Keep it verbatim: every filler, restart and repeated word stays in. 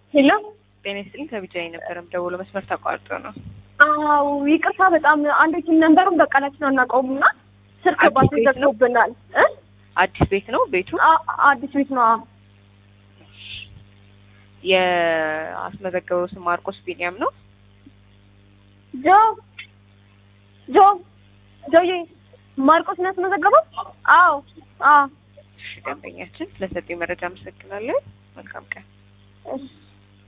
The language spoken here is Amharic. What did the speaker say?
ሄሎ ጤናስጥልኝ ከቢጃይ ነበርም ደውሎ መስመር ተቋርጦ ነው። አው ይቅርታ በጣም አንድ ኪም ነምበሩን በቃላችን አናውቀውምና ስልክ ባስ ዘግቶብናል እ አዲስ ቤት ነው ቤቱ አዲስ ቤት ነው። የአስመዘገበው ስም ማርቆስ ቢኒያም ነው። ጆ ጆ ጆዬ ማርቆስ ነው ያስመዘገበው? አዎ አዎ። እሺ ደንበኛችን ስለሰጠኝ መረጃ አመሰግናለሁ። መልካም ቀን። እሺ